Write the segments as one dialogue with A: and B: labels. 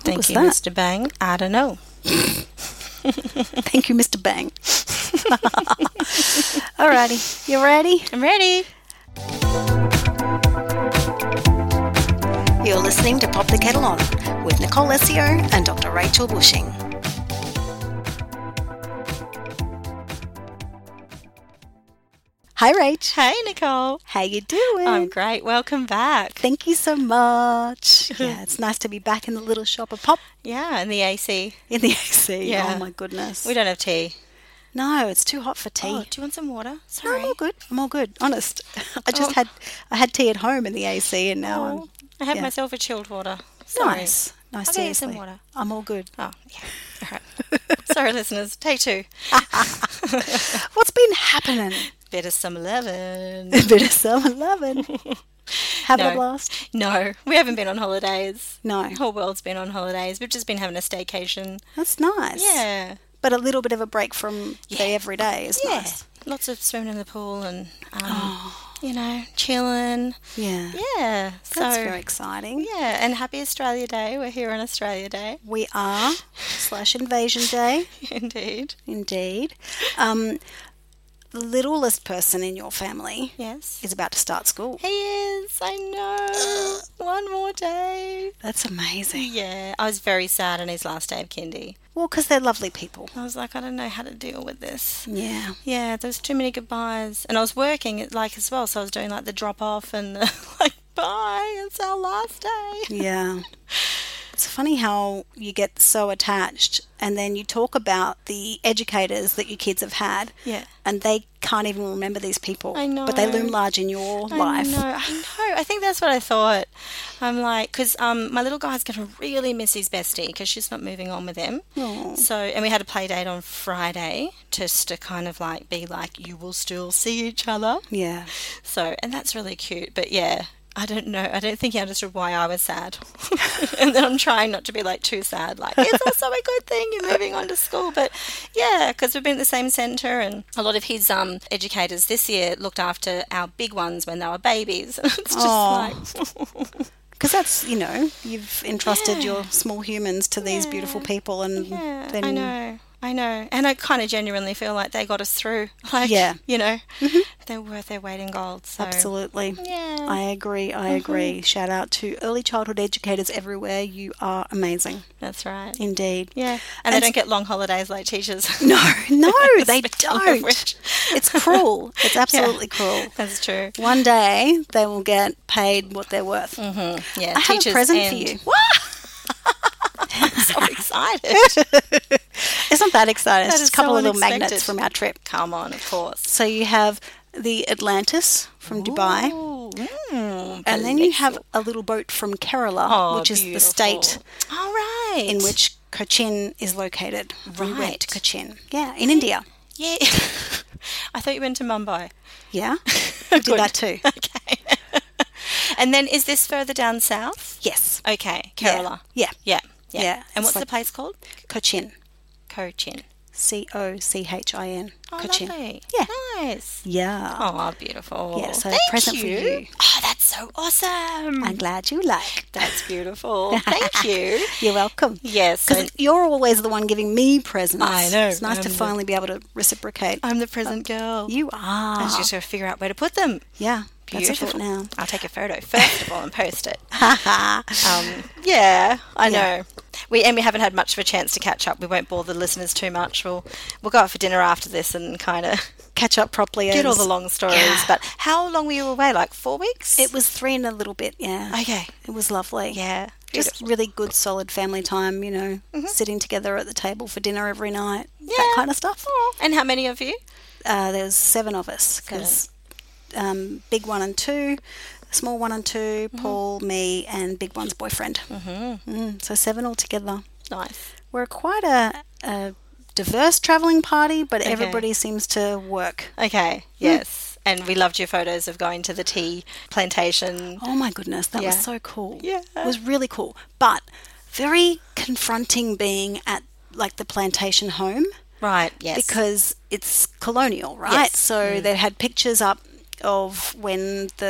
A: Thank you,
B: that?
A: Mr. Bang. I don't know.
B: Thank you, Mr. Bang. Alrighty, you ready?
A: I'm ready.
B: You're listening to Pop the Kettle On with Nicole Essio and Dr. Rachel Bushing. Hi, Rach.
A: Hey, Nicole.
B: How you doing?
A: I'm great. Welcome back.
B: Thank you so much. Yeah, it's nice to be back in the little shop of Pop
A: Yeah, and the AC.
B: in the AC.
A: Yeah.
B: Oh, my goodness.
A: We don't have tea.
B: No, it's too hot for tea.
A: Oh, do you want some water?
B: No,
A: Sorry.
B: I'm all good. I'm all good. Honest. I had tea at home in the AC and now
A: Oh, I had
B: yeah.
A: myself a chilled water.
B: I'm
A: Sorry.
B: nice.
A: I'll
B: Nice,
A: get you some
B: seriously.
A: water.
B: I'm all good.
A: Oh, yeah. All right. Sorry, listeners. Take two.
B: What's been happening?
A: Bit of some lovin'.
B: A bit of summer loving. Having a
A: No.
B: blast?
A: No, we haven't been on holidays.
B: No.
A: The whole world's been on holidays. We've just been having a staycation.
B: That's nice.
A: Yeah.
B: But a little bit of a break from
A: Yeah.
B: the everyday is
A: Yeah.
B: nice.
A: Lots of swimming in the pool and, you know, chilling.
B: Yeah.
A: Yeah.
B: That's
A: So,
B: very exciting.
A: yeah. And happy Australia Day. We're here on Australia Day.
B: We are / Invasion Day,
A: Indeed.
B: indeed. The littlest person in your family
A: Yes.
B: is about to start school.
A: He is. I know. One more day.
B: That's amazing.
A: Yeah. I was very sad on his last day of kindy.
B: Well, because they're lovely people.
A: I was like, I don't know how to deal with this.
B: Yeah.
A: Yeah, there was too many goodbyes. And I was working as well, so I was doing like the drop off and the, like, bye, it's our last day.
B: Yeah. It's funny how you get so attached and then you talk about the educators that your kids have had
A: Yeah.
B: and they can't even remember these people.
A: I know.
B: But they loom large in your life.
A: I know. I think that's what I thought. I'm like, because my little guy's going to really miss his bestie because she's not moving on with him.
B: Aw.
A: So, and we had a play date on Friday just to kind of like be like, you will still see each other.
B: Yeah.
A: So, and that's really cute. But yeah, I don't know. I don't think he understood why I was sad. And then I'm trying not to be like too sad. Like, it's also a good thing you're moving on to school. But yeah, because we've been at the same centre and a lot of his educators this year looked after our big ones when they were babies. And it's just
B: Aw.
A: like...
B: Because that's, you've entrusted
A: Yeah.
B: your small humans to these beautiful people and
A: Yeah,
B: then...
A: I know. And I kind of genuinely feel like they got us through. Like,
B: Yeah.
A: they're worth their weight in gold. So.
B: Absolutely.
A: Yeah.
B: I agree. Shout out to early childhood educators everywhere. You are amazing.
A: That's right.
B: Indeed.
A: Yeah. And they don't get long holidays like teachers.
B: No, they
A: Speaking of
B: don't.
A: which.
B: It's cruel. It's absolutely cruel.
A: That's true.
B: One day they will get paid what they're worth.
A: Yeah,
B: I have a
A: teachers
B: present
A: and...
B: for you.
A: I'm so excited.
B: It's not that exciting. It's
A: That
B: just
A: is
B: a couple
A: so
B: of little
A: unexpected.
B: magnets from our trip.
A: Come on, of course.
B: So you have the Atlantis from Dubai.
A: Ooh,
B: And then you have a little boat from Kerala, which is the state
A: All right.
B: in which Cochin is located. We went
A: Right.
B: to Cochin. Yeah, in India.
A: Yeah. I thought you went to Mumbai.
B: Yeah, I did that too.
A: Okay. And then is this further down south?
B: Yes.
A: Okay, Kerala.
B: Yeah.
A: Yeah.
B: Yeah,
A: And
B: it's
A: what's the
B: like-
A: place called?
B: Cochin.
A: Cochin.
B: Cochin.
A: Oh,
B: Cochin.
A: lovely.
B: Yeah.
A: Nice.
B: Yeah.
A: Oh, beautiful.
B: Yeah, so a
A: Thank
B: present for you.
A: Oh, that's so awesome.
B: I'm glad you like.
A: That's beautiful. Thank you.
B: You're welcome.
A: Yes. so
B: Because you're always the one giving me presents.
A: I know,
B: It's nice to
A: I'm
B: finally be able to reciprocate.
A: I'm the present girl.
B: You
A: I
B: are.
A: just got to figure out where to put them.
B: Yeah. That's a
A: Beautiful.
B: thought now.
A: I'll take a photo first of all and post it.
B: Haha.
A: Yeah, I
B: Yeah.
A: know. We haven't had much of a chance to catch up. We won't bore the listeners too much. We'll go out for dinner after this and kind of
B: Catch up properly.
A: get all
B: as-
A: the long stories.
B: Yeah.
A: But how long were you away? Like 4 weeks?
B: It was 3 and a little bit, yeah.
A: Okay.
B: It was lovely.
A: Yeah.
B: Just really good, solid family time, sitting together at the table for dinner every night, that
A: Yeah.
B: kind of stuff.
A: And how many of you?
B: There's 7 of us because big 1 and 2, small 1 and 2, Paul, me, and big 1's boyfriend. So 7 altogether.
A: Nice.
B: We're quite a diverse travelling party, but everybody seems to work.
A: Okay. Yes. And we loved your photos of going to the tea plantation.
B: Oh my goodness, that
A: Yeah.
B: was so cool.
A: Yeah.
B: It was really cool, but very confronting being at like the plantation home.
A: Right. Yes.
B: Because it's colonial, right?
A: Yes.
B: So they had pictures up of when the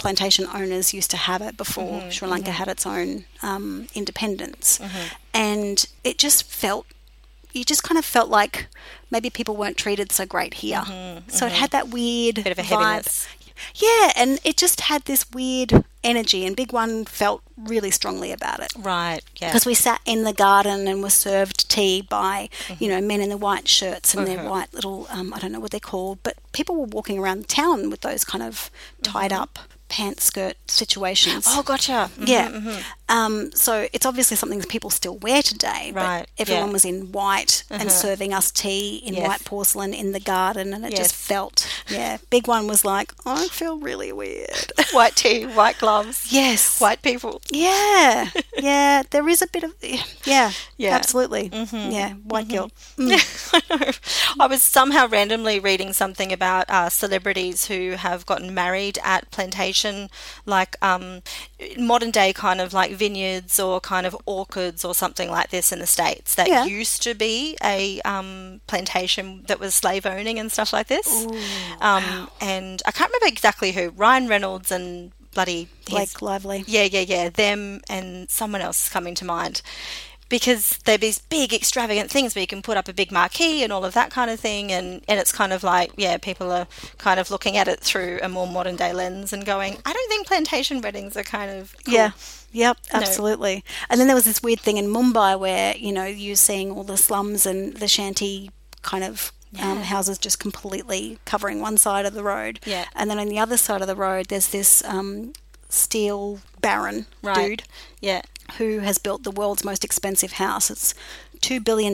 B: plantation owners used to have it before Sri Lanka had its own independence. And it just felt, you just kind of felt like maybe people weren't treated so great here. So it had that weird
A: Bit of a
B: vibe.
A: heaviness.
B: Yeah, and it just had this weird energy, and Big One felt really strongly about it.
A: Right, yeah.
B: Because we sat in the garden and were served tea by, you know, men in the white shirts and their white little, I don't know what they're called, but people were walking around town with those kind of tied up pants skirt situations.
A: Oh, gotcha.
B: Yeah. So it's obviously something that people still wear today.
A: Right,
B: But everyone
A: yeah.
B: was in white and serving us tea in
A: Yes.
B: white porcelain in the garden, and it
A: Yes.
B: just felt, Big One was like, I feel really weird.
A: White tea, white gloves,
B: Yes.
A: white people.
B: Yeah. Yeah. There is a bit of, yeah.
A: Yeah.
B: Absolutely. Yeah. White guilt.
A: I know. I was somehow randomly reading something about celebrities who have gotten married at plantation, like modern day kind of like vineyards or kind of orchards or something like this in the States that
B: Yeah.
A: used to be a plantation that was slave owning and stuff like this.
B: Ooh,
A: And I can't remember exactly who, Ryan Reynolds and bloody
B: Blake Lively.
A: Yeah, them and someone else is coming to mind. Because they're these big extravagant things where you can put up a big marquee and all of that kind of thing, and it's kind of like, people are kind of looking at it through a more modern day lens and going, I don't think plantation weddings are kind of cool.
B: Yeah. Yep,
A: No.
B: absolutely. And then there was this weird thing in Mumbai where, you know, you're seeing all the slums and the shanty kind of houses just completely covering one side of the road.
A: Yeah.
B: And then on the other side of the road, there's this steel baron dude
A: Yeah.
B: who has built the world's most expensive house. It's $2 billion,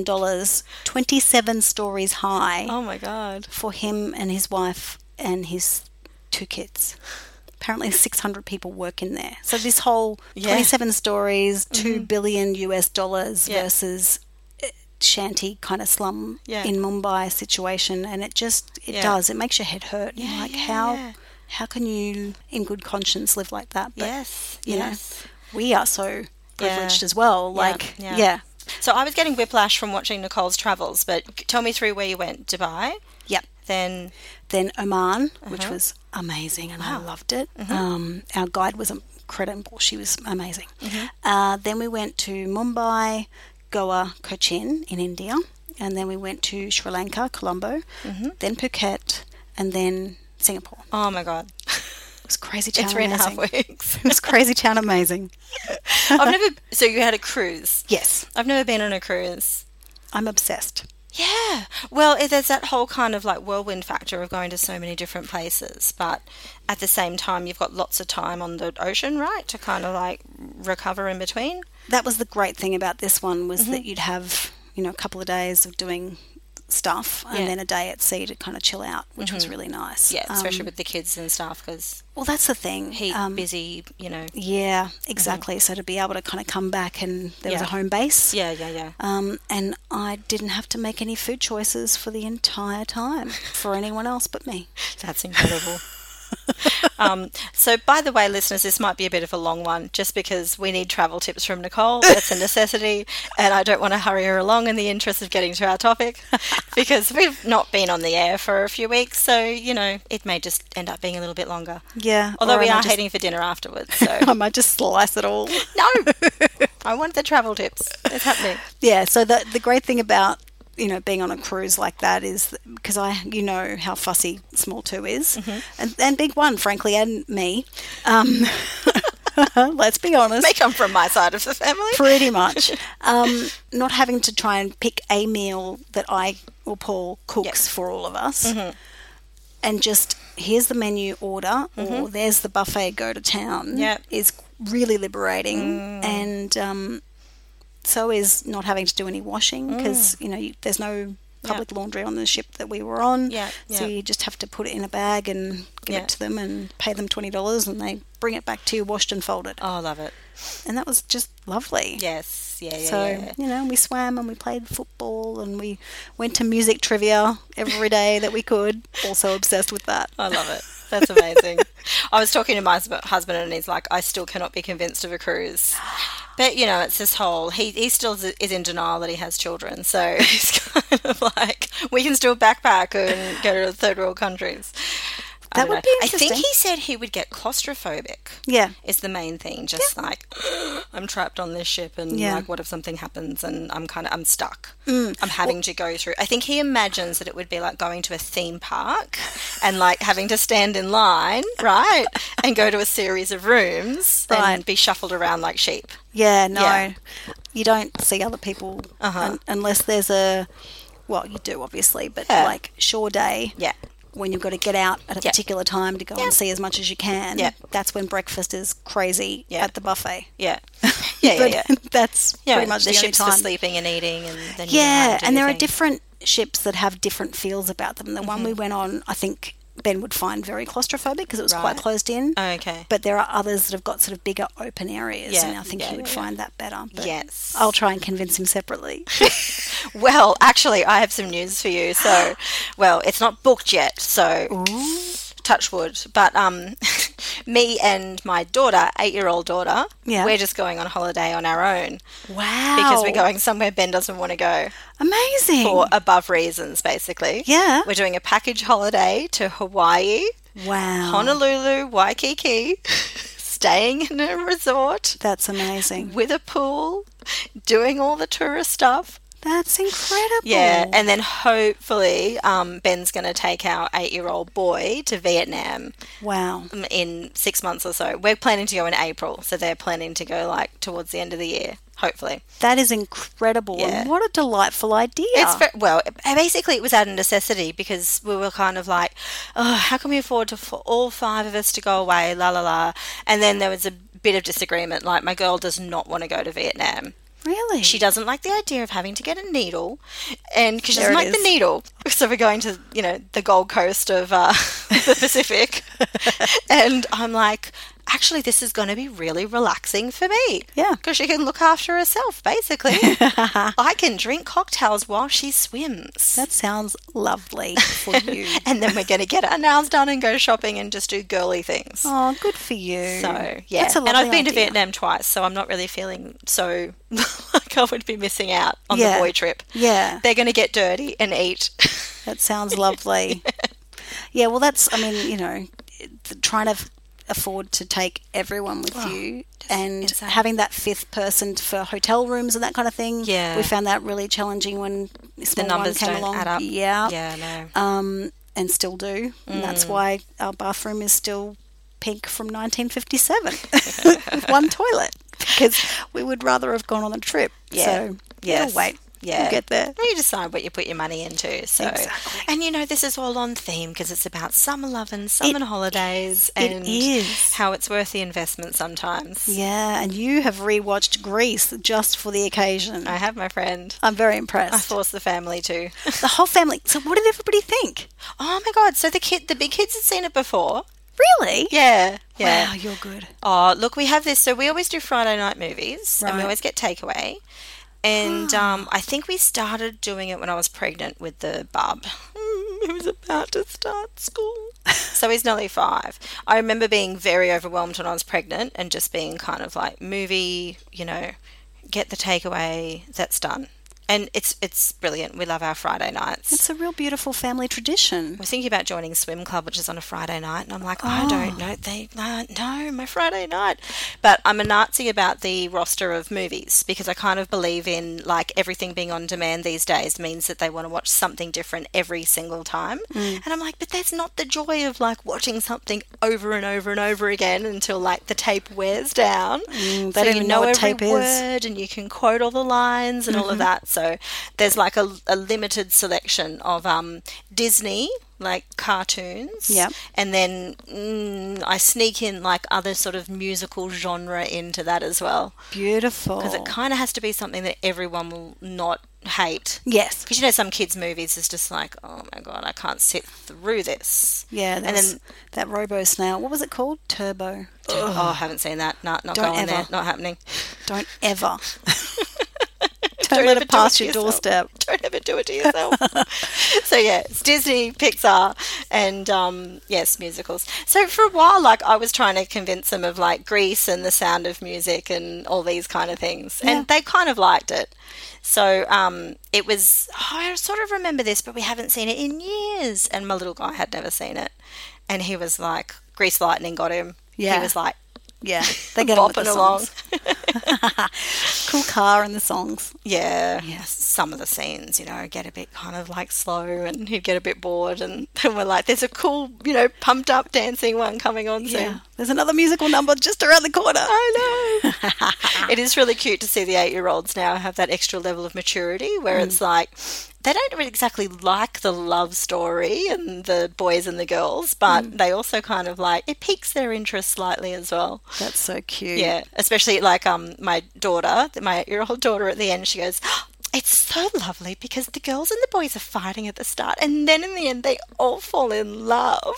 B: 27 stories high
A: Oh my God.
B: for him and his wife and his 2 kids. Apparently 600 people work in there. So this whole 27 stories, $2 billion US dollars
A: Yeah.
B: versus shanty kind of slum in Mumbai situation, and it does. It makes your head hurt. You're like, how can you in good conscience live like that? But,
A: Yes.
B: you know, we are so privileged as well. Like,
A: yeah. So I was getting whiplash from watching Nicole's travels, but tell me through where you went. Dubai?
B: Yep.
A: Then
B: Oman, which was amazing, and I loved it. Our guide was incredible. She was amazing. Then we went to Mumbai, Goa, Cochin in India, and then we went to Sri Lanka, Colombo, then Phuket, and then Singapore.
A: Oh my God.
B: It was crazy town.
A: In 3.5
B: amazing.
A: weeks.
B: It was crazy town amazing.
A: So you had a cruise?
B: Yes.
A: I've never been on a cruise.
B: I'm obsessed.
A: Yeah. Well, there's that whole kind of like whirlwind factor of going to so many different places, but at the same time, you've got lots of time on the ocean, right, to kind of like recover in between.
B: That was the great thing about this one was that you'd have, you know, a couple of days of doing stuff and then a day at sea to kind of chill out, which was really nice.
A: Yeah, especially with the kids and stuff, because
B: well, that's the thing.
A: busy, you know.
B: Yeah, exactly. So to be able to kind of come back and there was a home base.
A: Yeah.
B: And I didn't have to make any food choices for the entire time for anyone else but me.
A: That's incredible. So, by the way, listeners, this might be a bit of a long one just because we need travel tips from Nicole. That's a necessity. And I don't want to hurry her along in the interest of getting to our topic because we've not been on the air for a few weeks. So, you know, it may just end up being a little bit longer.
B: Yeah.
A: Although
B: or
A: we
B: I
A: are
B: might just-
A: heading for dinner afterwards. So,
B: I might just slice it all.
A: no, I want the travel tips. It's happening.
B: Yeah, so the great thing about, you know, being on a cruise like that is because you know how fussy Small 2 is and Big One, frankly, and me. Let's be honest.
A: May come from my side of the family.
B: Pretty much. Not having to try and pick a meal that I or Paul cooks for all of us and just here's the menu, order, or there's the buffet, go to town is really liberating. And so is not having to do any washing because, you know, there's no public laundry on the ship that we were on. So you just have to put it in a bag and give it to them and pay them $20 and they bring it back to you washed and folded.
A: Oh, I love it.
B: And that was just lovely.
A: Yes. Yeah.
B: So, you know, we swam and we played football and we went to music trivia every day that we could. Also obsessed with that.
A: I love it. That's amazing. I was talking to my husband and he's like, I still cannot be convinced of a cruise. But, you know, it's this whole, he still is in denial that he has children. So he's kind of like, we can still backpack and go to third world countries. I
B: That
A: don't
B: would
A: know.
B: be
A: I think
B: interesting.
A: he said he would get claustrophobic.
B: Yeah.
A: Is the main thing. Just like, I'm trapped on this ship and
B: Yeah.
A: like, what if something happens and I'm stuck. I'm having to go through. I think he imagines that it would be like going to a theme park and like having to stand in line, right? And go to a series of rooms
B: Right.
A: and be shuffled around like sheep.
B: Yeah, no.
A: Yeah.
B: You don't see other people unless there's well, you do obviously, but
A: Yeah.
B: like shore day.
A: Yeah.
B: When you've got to get out at a
A: Yeah.
B: particular time to go and see as much as you can.
A: Yeah.
B: That's when breakfast is crazy
A: Yeah.
B: at the buffet.
A: Yeah. Yeah,
B: But
A: yeah.
B: that's
A: Yeah,
B: pretty much
A: the
B: the only
A: ships
B: time.
A: for sleeping and eating, and then you go home
B: Yeah,
A: do
B: and
A: your
B: there are
A: thing.
B: different ships that have different feels about them. The one we went on, I think Ben would find very claustrophobic because it was quite
A: Right.
B: closed in.
A: Oh, okay.
B: But there are others that have got sort of bigger open areas,
A: Yeah,
B: and I think
A: yeah,
B: he would
A: yeah,
B: find that better. But
A: Yes.
B: I'll try and convince him separately.
A: Well, actually, I have some news for you. So, well, it's not booked yet, so touch wood. But me and my daughter, 8-year-old daughter,
B: Yeah.
A: we're just going on holiday on our own
B: Wow.
A: because we're going somewhere Ben doesn't want to go
B: Amazing.
A: for above reasons, basically.
B: Yeah.
A: We're doing a package holiday to Hawaii,
B: Wow.
A: Honolulu, Waikiki, staying in a resort
B: That's amazing.
A: with a pool, doing all the tourist stuff.
B: That's incredible.
A: Yeah, and then hopefully Ben's going to take our 8-year-old boy to Vietnam
B: Wow.
A: in 6 months or so. We're planning to go in April, so they're planning to go like towards the end of the year, hopefully.
B: That is incredible.
A: Yeah.
B: And what a delightful idea.
A: Basically it was out of necessity because we were kind of like, oh, how can we afford for all 5 of us to go away, la la la. And then there was a bit of disagreement, like my girl does not want to go to Vietnam.
B: Really?
A: She doesn't like the idea of having to get a needle, and because she
B: There
A: doesn't
B: it
A: like the
B: is.
A: needle, so we're going to the Gold Coast of the Pacific, and I'm like, actually, this is going to be really relaxing for me.
B: Yeah.
A: Because she can look after herself, basically. I can drink cocktails while she swims.
B: That sounds lovely for you.
A: And then we're going to get our nails done and go shopping and just do girly things.
B: Oh, good for you.
A: So, yeah.
B: That's a
A: And I've
B: lovely
A: been to
B: idea.
A: Vietnam twice, so I'm not really feeling so like I would be missing out on
B: Yeah.
A: the boy trip.
B: Yeah.
A: They're going to get dirty and eat.
B: That sounds lovely. Yeah, well, that's, I mean, trying to afford to take everyone with you and
A: insane.
B: having that 5th person for hotel rooms and that kind of thing.
A: Yeah.
B: We found that really challenging when the
A: The
B: small
A: numbers
B: one came
A: don't
B: along.
A: add up.
B: Yeah.
A: Yeah, no.
B: And still do. And that's why our bathroom is still pink from 1957 with one toilet because we would rather have gone on a trip.
A: Yeah.
B: So,
A: Yes.
B: it'll wait.
A: Yeah.
B: We'll get there.
A: Well, you decide what you put your money into. So.
B: Exactly.
A: And this is all on theme because it's about summer love and summer holidays and
B: is.
A: how it's worth the investment sometimes.
B: Yeah, and you have rewatched Grease just for the occasion.
A: I have, my friend.
B: I'm very
A: I
B: impressed.
A: forced the family to.
B: The whole family. So, what did everybody think?
A: Oh my God. So the big kids had seen it before.
B: Really?
A: Yeah. Yeah.
B: Wow, you're good.
A: Oh, look, we have this. So we always do Friday night movies, and we
B: Right.
A: always get takeaway. And I think we started doing it when I was pregnant with the bub, who's about to start school. So he's nearly 5. I remember being very overwhelmed when I was pregnant and just being kind of like, movie, get the takeaway, that's done. And it's brilliant. We love our Friday nights.
B: It's a real beautiful family tradition.
A: We're thinking about joining swim club, which is on a Friday night, and I'm like, I don't know. No, my Friday night. But I'm a Nazi about the roster of movies because I kind of believe in like everything being on demand these days means that they want to watch something different every single time. And I'm like, but that's not the joy of like watching something over and over and over again until like the tape wears down.
B: They
A: So
B: don't even know what
A: every
B: tape is.
A: word and you can quote all the lines and all of that. So there's like a limited selection of Disney like cartoons.
B: Yep.
A: And then I sneak in like other sort of musical genre into that as well.
B: Beautiful.
A: Because it kind of has to be something that everyone will not hate.
B: Yes.
A: Because some kids' movies is just like, oh my God, I can't sit through this.
B: Yeah,
A: And
B: there's
A: then,
B: that Robo Snail. What was it called? Turbo.
A: oh, I haven't seen that. Nah, not
B: Don't
A: going there.
B: ever.
A: Not happening.
B: Don't ever.
A: Don't
B: let
A: ever
B: it pass
A: do
B: your
A: to yourself.
B: doorstep.
A: Don't ever do it to yourself. So yeah, it's Disney, Pixar, and yes, musicals. So for a while, like I was trying to convince them of like Grease and The Sound of Music and all these kind of things,
B: Yeah.
A: and they kind of liked it. So it was. I sort of remember this, but we haven't seen it in years, and my little guy had never seen it. and he was like, Grease Lightning got him.
B: Yeah.
A: He was like,
B: Yeah, they get on with the
A: bopping along.
B: songs. Cool car and the songs.
A: Yeah.
B: Yeah.
A: Some of the scenes, get a bit kind of like slow, and he'd get a bit bored, and then we're like, there's a cool, pumped up dancing one coming on soon.
B: Yeah, there's another musical number just around the corner.
A: I know. It is really cute to see the 8-year-olds now have that extra level of maturity where it's like they don't really exactly like the love story and the boys and the girls, but they also kind of like, it piques their interest slightly as well.
B: That's so cute.
A: Yeah, especially like my daughter, my 8-year-old daughter at the end, she goes, it's so lovely because the girls and the boys are fighting at the start and then in the end they all fall in love.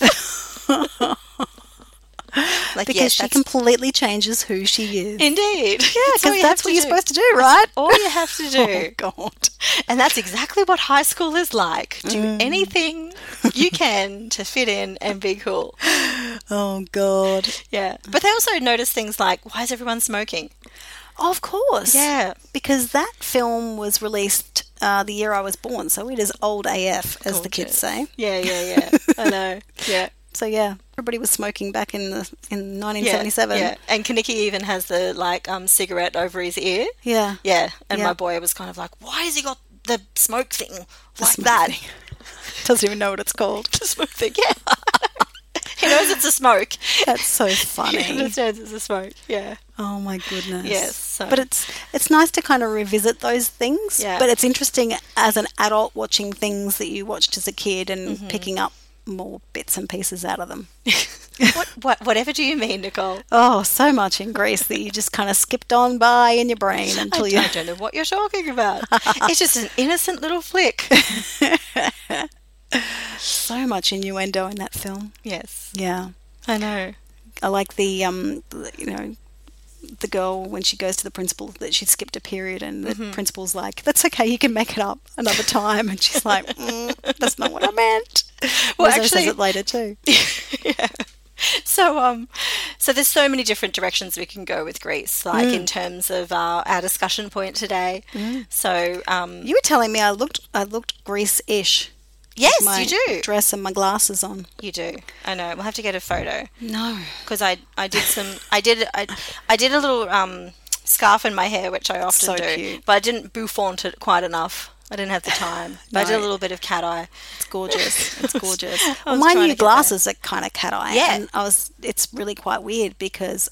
A: Like,
B: Because
A: yes,
B: she
A: that's
B: completely changes who she is.
A: indeed.
B: Yeah, because that's what you're supposed to do, right?
A: All you have to do.
B: Oh, God.
A: And that's exactly what high school is like. Do anything you can to fit in and be cool.
B: Oh, God.
A: Yeah. But they also notice things like, why is everyone smoking?
B: Of course.
A: Yeah.
B: Because that film was released the year I was born, so it is old AF, as the kids say.
A: Yeah. I know. Yeah.
B: So, yeah, everybody was smoking back in 1977.
A: Yeah. And Kaneki even has the, cigarette over his ear.
B: Yeah.
A: Yeah. And
B: Yeah.
A: my boy was kind of like, why has he got the smoke thing like
B: smoke
A: that?
B: thing. Doesn't even know what it's called.
A: The smoke thing, yeah. He knows it's a smoke.
B: That's so
A: He
B: funny.
A: understands it's a smoke, yeah.
B: Oh my goodness.
A: Yes, so-
B: But it's nice to kind of revisit those things.
A: Yeah.
B: But it's interesting as an adult watching things that you watched as a kid and picking up more bits and pieces out of them.
A: Whatever do you mean, Nicole?
B: Oh, so much in Greece that you just kind of skipped on by in your brain until
A: I don't know what you're talking about. It's just an innocent little flick.
B: So much innuendo in that film.
A: Yes,
B: Yeah.
A: I know.
B: I like the girl when she goes to the principal that she skipped a period and the principal's like, that's okay, you can make it up another time. And she's like, that's not what I meant.
A: Well,
B: Rizzo
A: actually-
B: says it later too.
A: Yeah. So there's so many different directions we can go with Greece, like in terms of our discussion point today. So
B: You were telling me I looked Greece-ish.
A: yes,
B: My
A: you do.
B: dress and my glasses on.
A: You do. I know. We'll have to get a photo
B: No.
A: because I did a little scarf in my hair, which I often
B: So
A: do,
B: cute.
A: but I didn't bouffant it quite enough. I didn't have the time. But I did a
B: No.
A: little bit of cat eye.
B: It's gorgeous. It's gorgeous.
A: I
B: Well,
A: was
B: my
A: trying
B: new
A: to get
B: glasses are kind of cat eye.
A: Yeah.
B: And it's really quite weird because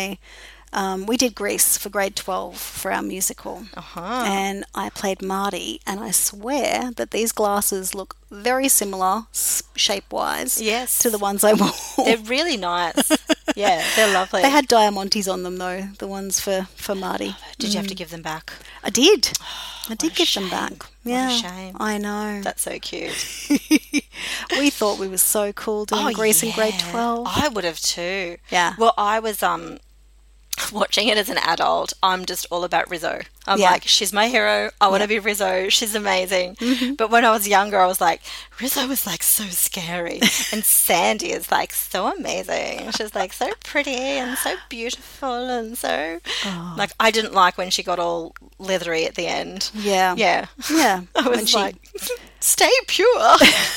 B: we did Grease for grade 12 for our musical.
A: Uh-huh.
B: And I played Marty, and I swear that these glasses look very similar shape-wise
A: Yes.
B: to the ones I wore.
A: They're really nice. Yeah, they're lovely.
B: They had Diamantes on them, though, the ones for Marty.
A: Did you have to give them back?
B: I did. I did
A: a
B: give them
A: shame.
B: back.
A: What a
B: Yeah,
A: shame.
B: I know.
A: That's so cute.
B: We thought we were so cool doing Grease in grade 12.
A: I would have too.
B: Yeah.
A: Well, I was watching it as an adult. I'm just all about Rizzo. I'm
B: Yeah.
A: like, she's my hero. I want to be Rizzo. She's amazing. But when I was younger, I was like, Rizzo was like so scary, and Sandy is like so amazing. She's like so pretty and so beautiful and so like I didn't like when she got all leathery at the end.
B: Yeah.
A: Yeah.
B: Yeah.
A: I
B: When
A: was
B: she-
A: like, stay pure.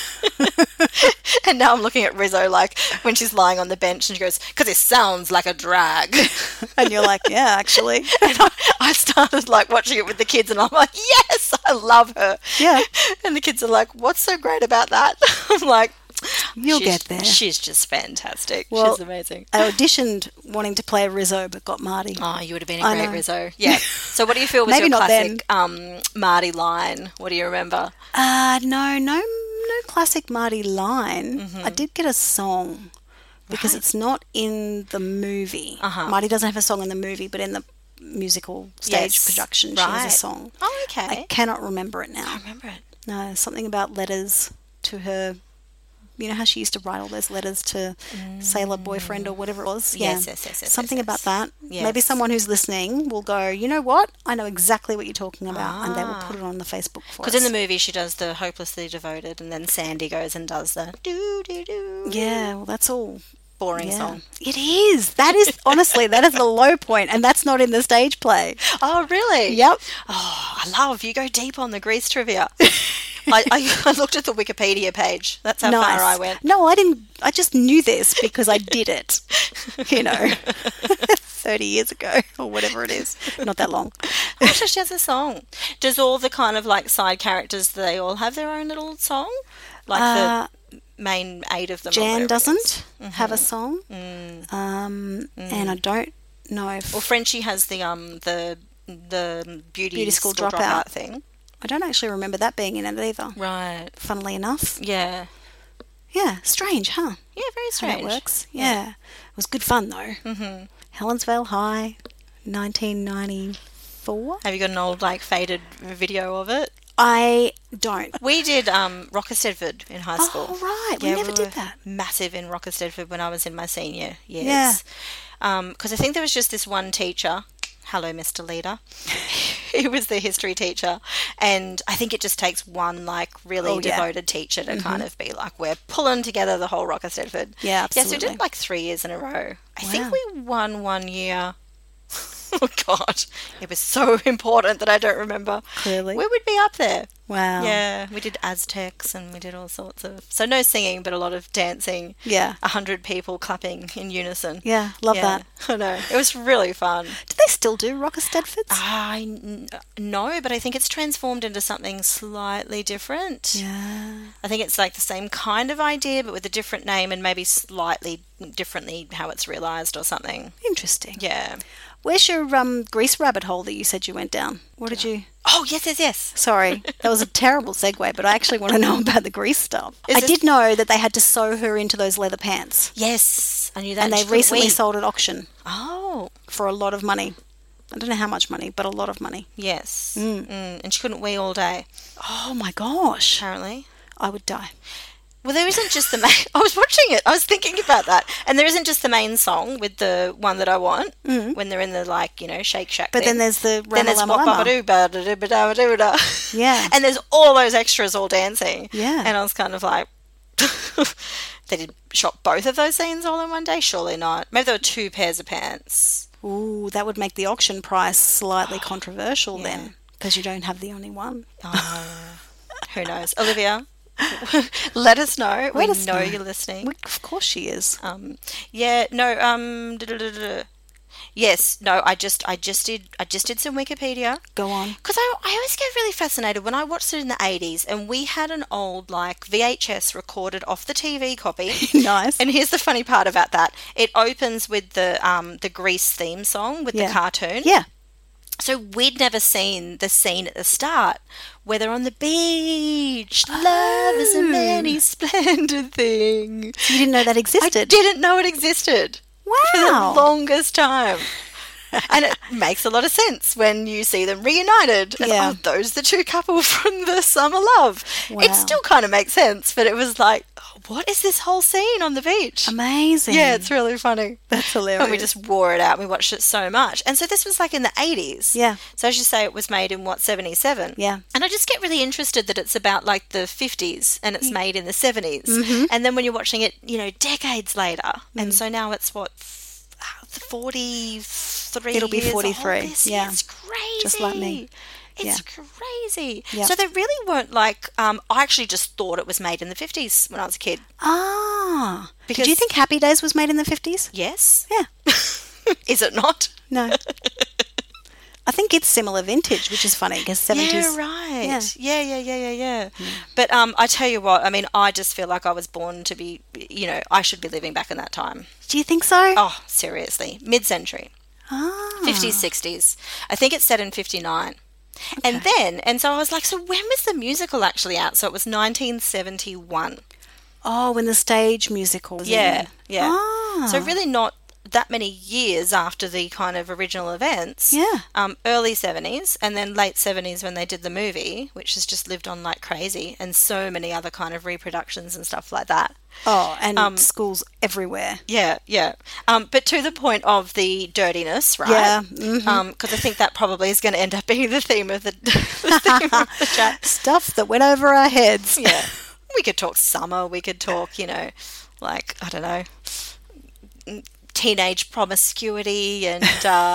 A: And now I'm looking at Rizzo like when she's lying on the bench and she goes, because it sounds like a drag.
B: And you're like, yeah, actually.
A: And I started like watching it with the kids and I'm like, yes, I love her.
B: Yeah.
A: And the kids are like, what's so great about that? I'm like,
B: You'll
A: she's-
B: get there.
A: She's just fantastic.
B: Well,
A: she's amazing.
B: I auditioned wanting to play Rizzo, but got Marty.
A: Oh, you would have been a
B: I
A: great
B: know.
A: Rizzo. Yeah. So what do you feel was
B: Maybe
A: your
B: not
A: classic Marty line? What do you remember?
B: No classic Marty line. I did get a song because it's not in the movie. Marty doesn't have a song in the movie, but in the musical stage
A: Yes.
B: production, she has
A: Right.
B: a song.
A: Oh, okay.
B: I cannot remember it now.
A: I remember it.
B: No, something about letters to her. You know how she used to write all those letters to sailor boyfriend or whatever it was?
A: Yes,
B: Yeah.
A: yes,
B: Something
A: yes,
B: about
A: yes.
B: that.
A: Yes.
B: Maybe someone who's listening will go, you know what? I know exactly what you're talking about. And they will put it on the Facebook for us.
A: Because in the movie she does the hopelessly devoted, and then Sandy goes and does the do do do.
B: Yeah, well, that's all.
A: Boring
B: Yeah.
A: song.
B: It is. That is, honestly, that is the low point, and that's not in the stage play.
A: Oh, really?
B: Yep.
A: Oh, I love you go deep on the Grease trivia. I looked at the Wikipedia page. That's how
B: Nice.
A: far I went.
B: No, I didn't. I just knew this because I did it, 30 years ago or whatever it is. Not that long.
A: Actually, she has a song. Does all the kind of like side characters, do they all have their own little song? Like the main 8 of them?
B: Jan doesn't have a song. And I don't know if...
A: Well, Frenchie has the beauty school dropout thing.
B: I don't actually remember that being in it either.
A: Right.
B: Funnily enough.
A: Yeah.
B: Yeah, strange, huh?
A: Yeah, very strange.
B: How that works. Yeah. It was good fun, though. Mm-hmm. Helensvale High, 1994.
A: Have you got an old, like, faded video of it?
B: I don't.
A: We did Rockestedford in high school.
B: Oh, right.
A: Yeah,
B: we never did that.
A: Massive in Rockestedford when I was in my senior years. Yeah. Because I think there was just this one teacher. Hello, Mr. Leader. He was the history teacher. And I think it just takes one, like, really devoted teacher to kind of be like, we're pulling together the whole Rockestedford.
B: Yeah, absolutely.
A: Yes, we did it like 3 years in a row. I think we won one year. Oh, God. It was so important that I don't remember.
B: Clearly.
A: We would be up there.
B: Wow.
A: Yeah, we did Aztecs and we did all sorts of... So no singing, but a lot of dancing.
B: Yeah.
A: 100 people clapping in unison.
B: Yeah, love that.
A: I know. It was really fun.
B: Do they still do Rockestedfords?
A: No, but I think it's transformed into something slightly different.
B: Yeah.
A: I think it's like the same kind of idea, but with a different name and maybe slightly differently how it's realised or something.
B: Interesting.
A: Yeah.
B: Where's your Grease rabbit hole that you said you went down? What did you...
A: Oh, yes.
B: Sorry, that was a terrible segue, but I actually want to know about the Grease stuff. I did know that they had to sew her into those leather pants.
A: Yes, I knew that.
B: And they recently sold at auction.
A: Oh.
B: For a lot of money. I don't know how much money, but a lot of money.
A: Yes. And she couldn't wee all day.
B: Oh my gosh.
A: Apparently.
B: I would die.
A: Well, there isn't just the main... I was watching it. I was thinking about that. And there isn't just the main song with the one that I want when they're in the, like, Shake Shack
B: But
A: thing.
B: then there's the
A: Then there's
B: Rama. Yeah.
A: And there's all those extras all dancing.
B: Yeah.
A: And I was kind of like... They did shot both of those scenes all in one day? Surely not. Maybe there were 2 pairs of pants.
B: Ooh, that would make the auction price slightly controversial then. Because you don't have the only one.
A: Who knows? Olivia... Let us know. We know you're listening.
B: Of course she is.
A: Yes, no, I just did some Wikipedia.
B: Go on.
A: Because I always get really fascinated when I watched it in the 80s and we had an old, like, VHS recorded off the TV copy.
B: Nice.
A: And here's the funny part about that. It opens with the Grease theme song with the cartoon.
B: Yeah.
A: So we'd never seen the scene at the start where they're on the beach. Love is a many splendid thing.
B: So you didn't know that existed?
A: I didn't know it existed.
B: Wow.
A: For the longest time. And it makes a lot of sense when you see them reunited. And,
B: Yeah.
A: oh, those are the 2 couple from the Summer Love.
B: Wow.
A: It still kind of makes sense, but it was like, oh, what is this whole scene on the beach?
B: Amazing.
A: Yeah, it's really funny.
B: That's hilarious.
A: And we just wore it out. We watched it so much. And so this was like in the 80s.
B: Yeah.
A: So as you say, it was made in, 77?
B: Yeah.
A: And I just get really interested that it's about like the 50s and it's made in the 70s. Mm-hmm. And then when you're watching it, decades later. And so now it's 43
B: It'll be
A: years
B: 43.
A: old this
B: Yeah.
A: year. It's crazy.
B: Just like me.
A: It's crazy.
B: Yeah.
A: So they really weren't like, I actually just thought it was made in the 50s when I was a kid.
B: Ah.
A: Because-
B: Did you think Happy Days was made in the 50s?
A: Yes.
B: Yeah.
A: Is it not?
B: No. I think it's similar vintage, which is funny because 70s.
A: Yeah, right. Yeah. But I tell you what, I mean, I just feel like I was born to be, I should be living back in that time.
B: Do you think so?
A: Oh, seriously. Mid-century.
B: Ah.
A: 50s, 60s. I think it's set in 59. Okay. And so I was like, so when was the musical actually out? So it was 1971.
B: Oh, when the stage musical was in.
A: Yeah.
B: Ah.
A: So really not that many years after the kind of original events.
B: Yeah.
A: Early 70s and then late 70s when they did the movie, which has just lived on like crazy, and so many other kind of reproductions and stuff like that.
B: Oh, and schools everywhere.
A: Yeah. But to the point of the dirtiness, right?
B: Yeah. Mm-hmm.
A: Because I think that probably is going to end up being the theme of the chat.
B: Stuff that went over our heads.
A: Yeah. We could talk summer. We could talk, like, I don't know, teenage promiscuity and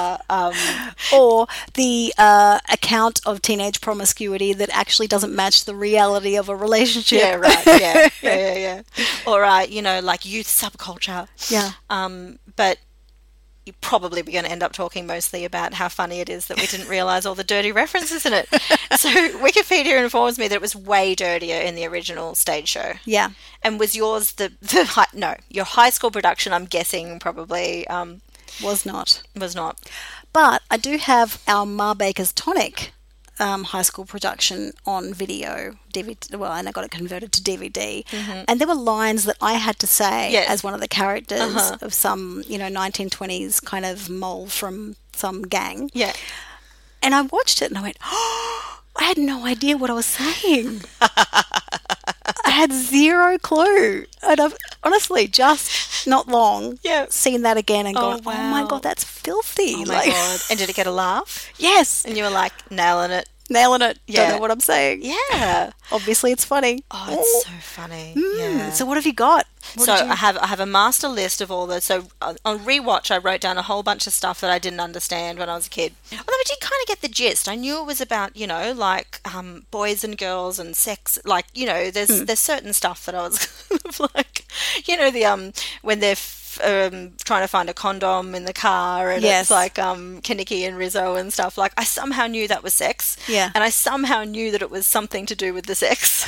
B: or the account of teenage promiscuity that actually doesn't match the reality of a relationship.
A: yeah, right, yeah. Or like youth subculture.
B: Yeah.
A: But you probably be going to end up talking mostly about how funny it is that we didn't realise all the dirty references in it. So Wikipedia informs me that it was way dirtier in the original stage show.
B: Yeah.
A: And was yours your high school production, I'm guessing, probably
B: Was not.
A: was not.
B: But I do have our Ma Baker's Tonic high school production on video, DVD. Well, and I got it converted to DVD. And there were lines that I had to say as one of the characters of some, 1920s kind of mole from some gang.
A: Yeah.
B: And I watched it and I went, oh, I had no idea what I was saying. I had zero clue. And I've honestly just not long seen that again and gone,
A: wow.
B: oh my God, that's filthy.
A: Oh my God. And did it get a laugh?
B: Yes.
A: And you were like, nailing it.
B: Nailing it.
A: Yeah.
B: Don't know what I'm saying.
A: Yeah.
B: Obviously, it's funny.
A: Oh, it's so funny. Yeah.
B: So what have you got?
A: I have a master list of all the. So on rewatch, I wrote down a whole bunch of stuff that I didn't understand when I was a kid. Although I did kind of get the gist. I knew it was about like boys and girls and sex. Like there's certain stuff that I was kind of like when they're trying to find a condom in the car and it's like Kaniki and Rizzo and stuff. Like I somehow knew that was sex.
B: Yeah.
A: And I somehow knew that it was something to do with the sex.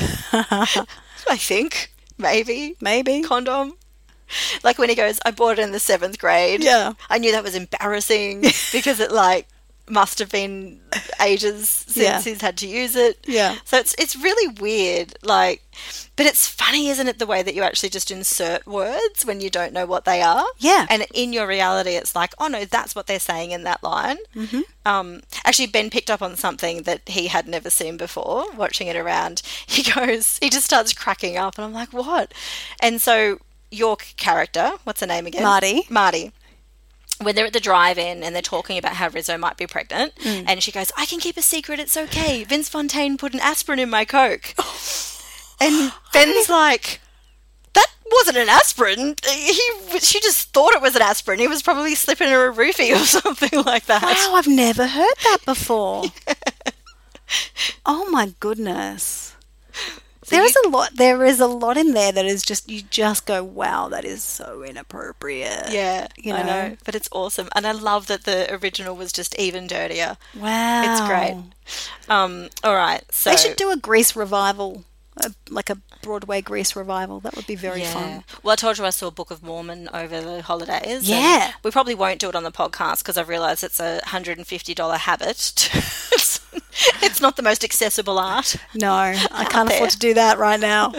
A: I think. Maybe. Condom. Like when he goes, I bought it in the 7th grade.
B: Yeah.
A: I knew that was embarrassing because it must have been ages since he's had to use it.
B: Yeah.
A: So it's really weird. But it's funny, isn't it, the way that you actually just insert words when you don't know what they are?
B: Yeah.
A: And in your reality, it's like, oh no, that's what they're saying in that line. Mm-hmm. Actually, Ben picked up on something that he had never seen before watching it around. He just starts cracking up and I'm like, what? And so your character, what's her name again? Marty. When they're at the drive-in and they're talking about how Rizzo might be pregnant and she goes, I can keep a secret, it's okay. Vince Fontaine put an aspirin in my Coke. And Ben's like, that wasn't an aspirin. She just thought it was an aspirin. He was probably slipping her a roofie or something like that.
B: Wow, I've never heard that before. Oh my goodness. There is a lot in there that is just, you just go, wow, that is so inappropriate.
A: Yeah, I know. But it's awesome. And I love that the original was just even dirtier.
B: Wow.
A: It's great. All right. So
B: they should do a Grease revival, like a Broadway Grease revival. That would be very fun.
A: Well, I told you I saw Book of Mormon over the holidays.
B: Yeah.
A: We probably won't do it on the podcast because I've realised it's a $150 habit. It's not the most accessible art.
B: No, I can't afford to do that right now.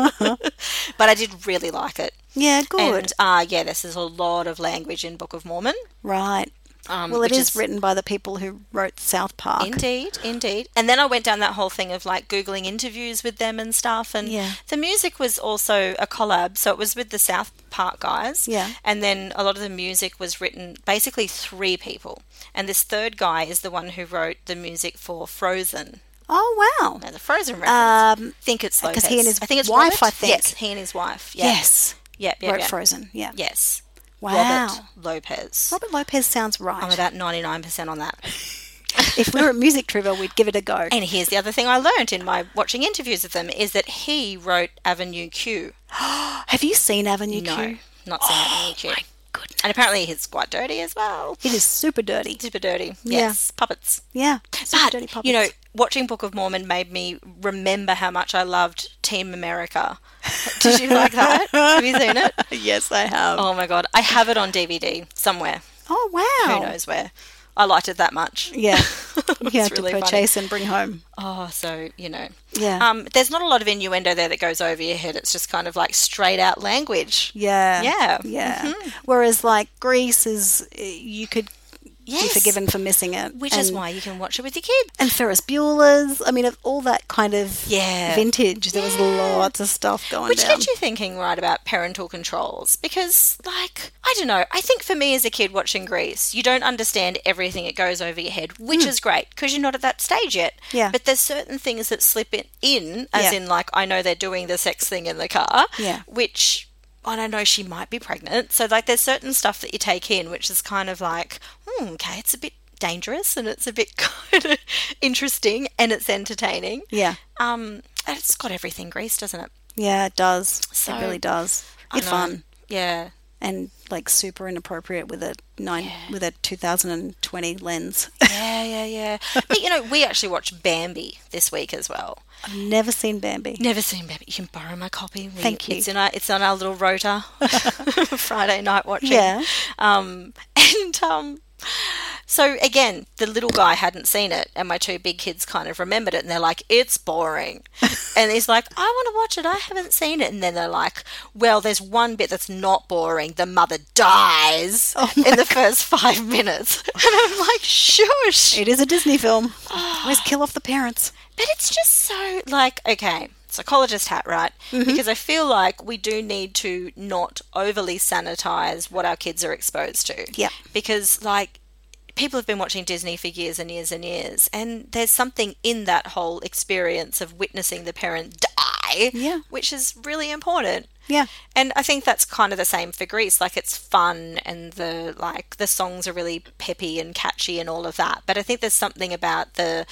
A: But I did really like it.
B: Yeah, good.
A: And this is a lot of language in Book of Mormon.
B: Right. Well, it is written by the people who wrote South Park.
A: Indeed. And then I went down that whole thing of Googling interviews with them and stuff. And the music was also a collab. So it was with the South Park guys.
B: Yeah.
A: And then a lot of the music was written, basically 3 people. And this third guy is the one who wrote the music for Frozen.
B: Oh, wow.
A: No, the Frozen reference. I think it's Lopez.
B: Because he and his
A: wife,
B: Robert? I think.
A: Yes, he and his wife. Yeah.
B: Yes.
A: Yep.
B: Wrote Frozen, yeah.
A: Yes.
B: Wow.
A: Robert Lopez.
B: Robert Lopez sounds right.
A: I'm about 99% on that.
B: If we were at Music Trivia, we'd give it a go.
A: And here's the other thing I learned in my watching interviews with them is that he wrote Avenue Q.
B: Have you seen Avenue Q?
A: No, not seen Avenue Q.
B: My goodness.
A: And apparently it's quite dirty as well.
B: It is super dirty.
A: Super dirty. Yes. Puppets.
B: Yeah. Super
A: But,
B: dirty puppets.
A: watching Book of Mormon made me remember how much I loved Team America. Did you like that? Have you seen it?
B: Yes, I have.
A: Oh my God. I have it on DVD somewhere.
B: Oh, wow.
A: Who knows where. I liked it that much.
B: Yeah. You have
A: really
B: to purchase and bring home.
A: Oh, so,
B: Yeah.
A: there's not a lot of innuendo there that goes over your head. It's just kind of straight out language.
B: Yeah.
A: Yeah.
B: Yeah.
A: Mm-hmm.
B: Whereas, Grease is, you could be forgiven for missing it.
A: Which is why you can watch it with your kid.
B: And Ferris Bueller's, of all that kind of vintage, there was lots of stuff going
A: Which
B: down.
A: gets you thinking, right, about parental controls. Because, I don't know, I think for me as a kid watching Grease, you don't understand everything that goes over your head, which is great, because you're not at that stage yet.
B: Yeah.
A: But there's certain things that slip in as in, I know they're doing the sex thing in the car, which I know she might be pregnant. So, like, there's certain stuff that you take in, which is kind of like, okay, it's a bit dangerous and it's a bit kind of interesting and it's entertaining.
B: Yeah.
A: And it's got everything Grease, doesn't it?
B: Yeah, it does.
A: So,
B: it really does.
A: I
B: It's
A: know.
B: fun.
A: Yeah.
B: And like super inappropriate with a 2020 lens.
A: Yeah. But, you know, we actually watched Bambi this week as well.
B: I've never seen Bambi.
A: Never seen Bambi. You can borrow my copy.
B: Thank you.
A: It's on our little rota. Friday night watching.
B: Yeah.
A: So again, the little guy hadn't seen it, and my two big kids kind of remembered it, and they're like, "It's boring," and he's like, "I want to watch it. I haven't seen it." And then they're like, "Well, there's one bit that's not boring. The mother dies in the first 5 minutes," and I'm like, "Shush!"
B: It is a Disney film. Always kill off the parents.
A: But it's just so, like, okay, psychologist hat, right? Because I feel like we do need to not overly sanitize what our kids are exposed to.
B: Yeah.
A: Because, like, people have been watching Disney for years and years and years, and there's something in that whole experience of witnessing the parent die, which is really important.
B: Yeah.
A: And I think that's kind of the same for Grease. Like, it's fun and the songs are really peppy and catchy and all of that. But I think there's something about the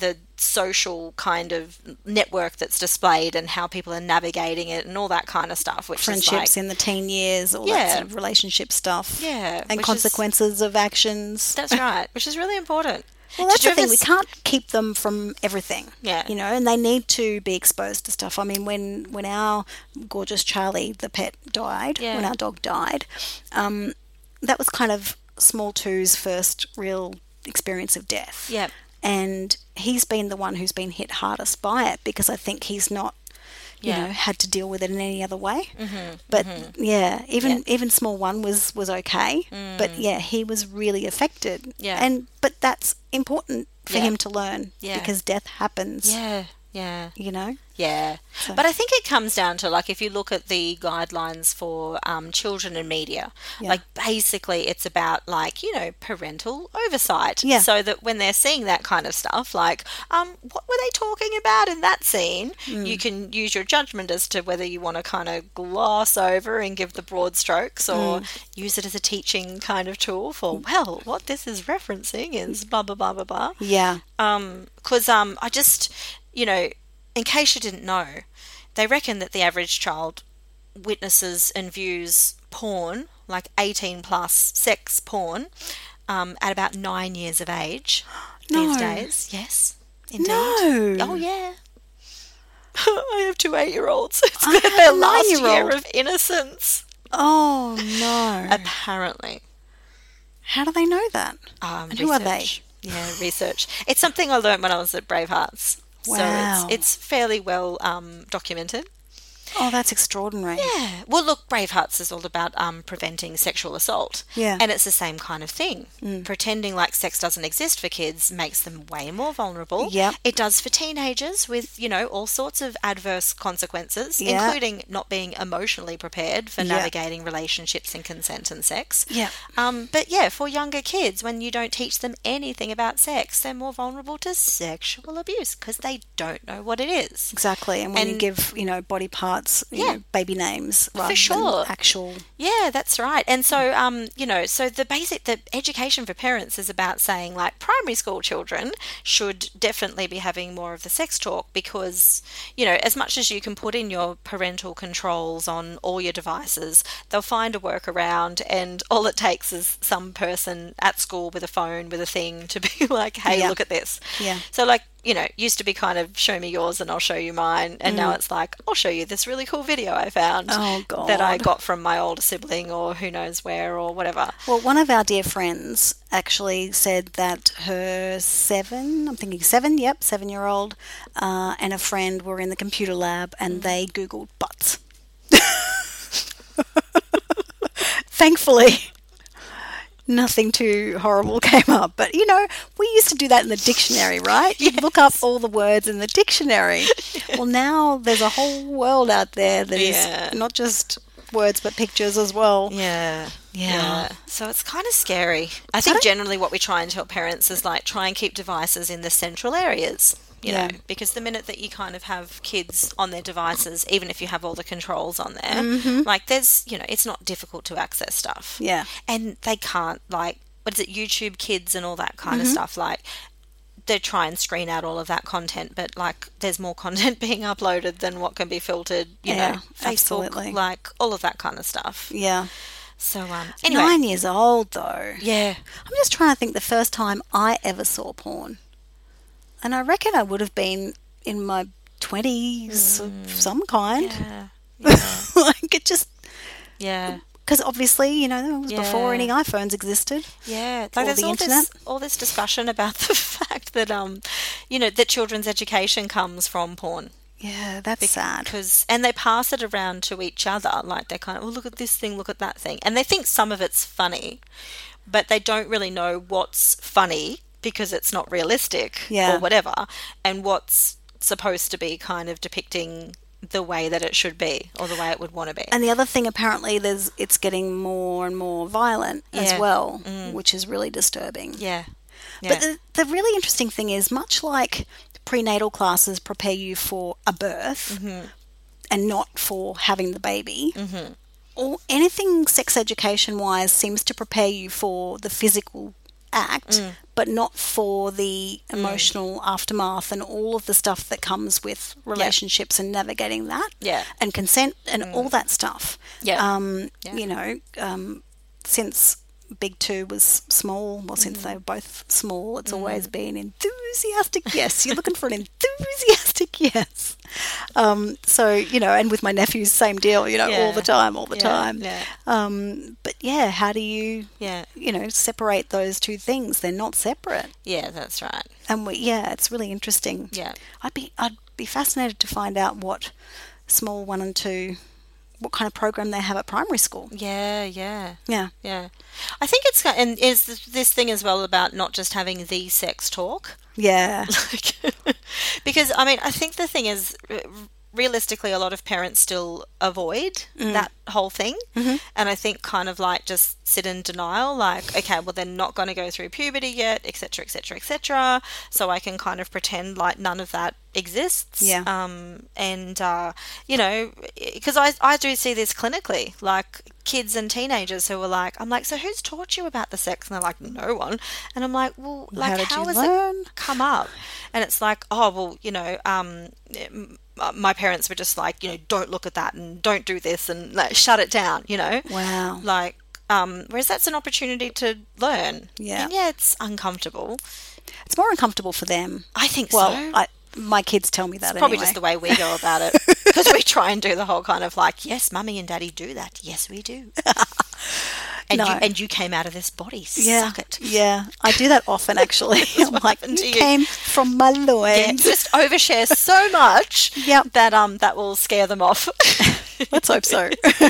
A: social kind of network that's displayed and how people are navigating it and all that kind of stuff. Which
B: Friendships
A: is like,
B: in the teen years, all that sort of relationship stuff.
A: Yeah.
B: And consequences of actions.
A: That's right, which is really important.
B: Well, that's the thing. We can't keep them from everything.
A: Yeah.
B: You know, and they need to be exposed to stuff. I mean, when our gorgeous Charlie, the pet, died, when our dog died, that was kind of Small Two's first real experience of death.
A: Yeah.
B: And he's been the one who's been hit hardest by it because I think he's not, you know, had to deal with it in any other way. But even Small One was okay. But he was really affected.
A: Yeah.
B: But that's important for him to learn because death happens.
A: Yeah.
B: You know?
A: Yeah.
B: So.
A: But I think it comes down to, like, if you look at the guidelines for children and media, like, basically it's about, like, you know, parental oversight.
B: Yeah.
A: So that when they're seeing that kind of stuff, like, what were they talking about in that scene? You can use your judgment as to whether you want to kind of gloss over and give the broad strokes or use it as a teaching kind of tool for, well, what this is referencing is blah, blah, blah, blah, blah.
B: Yeah.
A: Because I just, you know, in case you didn't know, they reckon that the average child witnesses and views porn, like 18 plus sex porn, at about 9 years of age these days. Yes, indeed.
B: No.
A: Oh, yeah. I have two 8-year-olds. It's their last year of innocence.
B: Oh, no.
A: Apparently.
B: How do they know that? And who are they?
A: Yeah, research. It's something I learned when I was at Bravehearts.
B: Wow.
A: So it's fairly well documented.
B: Oh, that's extraordinary.
A: Yeah. Well, look, Bravehearts is all about preventing sexual assault.
B: Yeah.
A: And it's the same kind of thing. Pretending like sex doesn't exist for kids makes them way more vulnerable.
B: Yeah.
A: It does for teenagers with, you know, all sorts of adverse consequences,
B: Yeah.
A: including not being emotionally prepared for navigating relationships and consent and sex.
B: Yeah.
A: But yeah, for younger kids, when you don't teach them anything about sex, they're more vulnerable to sexual abuse because they don't know what it is.
B: Exactly. And when you give, you know, body parts, you know, baby names rather than actual.
A: Yeah, that's right. And so, you know, so the education for parents is about saying, like, primary school children should definitely be having more of the sex talk because, you know, as much as you can put in your parental controls on all your devices, they'll find a workaround, and all it takes is some person at school with a phone with a thing to be like, hey, look at this.
B: Yeah.
A: So, like, you know, used to be kind of show me yours and I'll show you mine. And now it's like, I'll show you this really cool video I found that I got from my older sibling or who knows where or whatever.
B: Well, one of our dear friends actually said that her 7-year-old, and a friend were in the computer lab and they Googled butts. Thankfully, nothing too horrible came up. But, you know, we used to do that in the dictionary, right? You'd look up all the words in the dictionary. Well, now there's a whole world out there that is not just words but pictures as well.
A: Yeah. So it's kind of scary. I think generally what we try and tell parents is, like, try and keep devices in the central areas. you know, because the minute that you kind of have kids on their devices, even if you have all the controls on there, like there's, you know, it's not difficult to access stuff.
B: Yeah.
A: And they can't, like, what is it, YouTube Kids and all that kind of stuff, like, they try and screen out all of that content, but like there's more content being uploaded than what can be filtered, you know, Facebook,
B: absolutely.
A: like all of that kind of stuff.
B: Yeah.
A: So, anyway.
B: 9 years old, though.
A: Yeah.
B: I'm just trying to think the first time I ever saw porn. And I reckon I would have been in my 20s of some kind.
A: Yeah. Yeah.
B: Like, it just...
A: Yeah.
B: Because obviously, you know, it was before any iPhones existed.
A: Yeah,
B: Or
A: like
B: the
A: there's
B: internet.
A: all this discussion about the fact that you know, that children's education comes from porn.
B: Yeah, that's sad.
A: And they pass it around to each other, like they kind of, oh, look at this thing, look at that thing, and they think some of it's funny, but they don't really know what's funny because it's not realistic or whatever, and what's supposed to be kind of depicting the way that it should be or the way it would want to be.
B: And the other thing, apparently, it's getting more and more violent as well, which is really disturbing.
A: Yeah.
B: But the really interesting thing is, much like prenatal classes prepare you for a birth and not for having the baby, or anything sex education wise seems to prepare you for the physical act, but not for the emotional aftermath and all of the stuff that comes with relationships and navigating that, and consent and all that stuff. You know, since Big Two was small, well, since they were both small, it's always been enthusiastic yes. You're looking for an enthusiastic yes. So, you know, and with my nephews, same deal, you know, all the time. But yeah, how do you, you know, separate those two things? They're not separate. Yeah,
A: that's right.
B: And it's really interesting.
A: Yeah.
B: I'd be fascinated to find out what small 1 and 2, what kind of program they have at primary school.
A: Yeah. I think is this thing as well about not just having the sex talk.
B: Yeah.
A: Because, I mean, I think the thing is, realistically, a lot of parents still avoid that whole thing. And I think kind of like just sit in denial, like, okay, well, they're not going to go through puberty yet, et cetera, et cetera, et cetera. So I can kind of pretend like none of that exists.
B: Yeah.
A: And, you know, because I do see this clinically, like kids and teenagers who are like, I'm like, so who's taught you about the sex? And they're like, no one. And I'm like, well, like, how has it come up? And it's like, oh, well, you know, my parents were just like, you know, don't look at that and don't do this and like, shut it down, you know?
B: Wow.
A: Like, whereas that's an opportunity to learn.
B: Yeah.
A: And yeah, it's uncomfortable.
B: It's more uncomfortable for them.
A: I think
B: so.
A: Well,
B: my kids tell me that
A: it's probably
B: anyway.
A: just the way we go about it. Because we try and do the whole kind of like, yes, mummy and daddy do that. Yes, we do. And you came out of this body. Suck it.
B: Yeah, I do that often, actually. I'm like, you came from my loins.
A: Yeah, just overshare so much that will scare them off.
B: Let's hope so.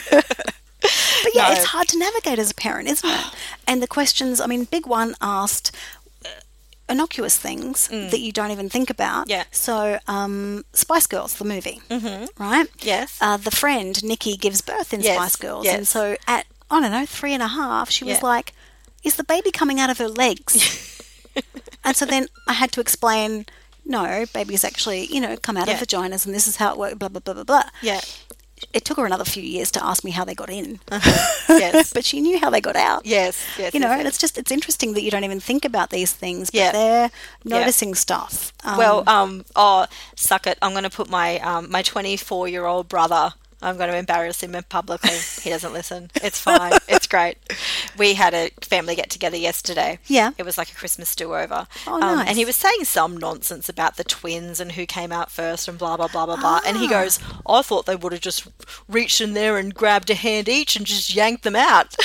B: But yeah, it's hard to navigate as a parent, isn't it? And the questions, I mean, Big One asked innocuous things that you don't even think about.
A: Yeah.
B: So, Spice Girls, the movie, right?
A: Yes.
B: The friend, Nikki, gives birth in Spice Girls.
A: Yes.
B: And so at, I don't know, 3.5, she was like, is the baby coming out of her legs? And so then I had to explain, no, babies actually, you know, come out of vaginas and this is how it works, blah, blah, blah, blah, blah.
A: Yeah.
B: It took her another few years to ask me how they got in.
A: Yes.
B: But she knew how they got out.
A: Yes.
B: You know, and it's interesting that you don't even think about these things, but they're noticing stuff.
A: Oh, suck it. I'm going to put my 24-year-old brother, I'm going to embarrass him publicly. He doesn't listen. It's fine. It's great. We had a family get-together yesterday.
B: Yeah.
A: It was like a Christmas do-over.
B: Oh, nice.
A: And he was saying some nonsense about the twins and who came out first and blah, blah, blah, blah, blah. And he goes, I thought they would have just reached in there and grabbed a hand each and just yanked them out.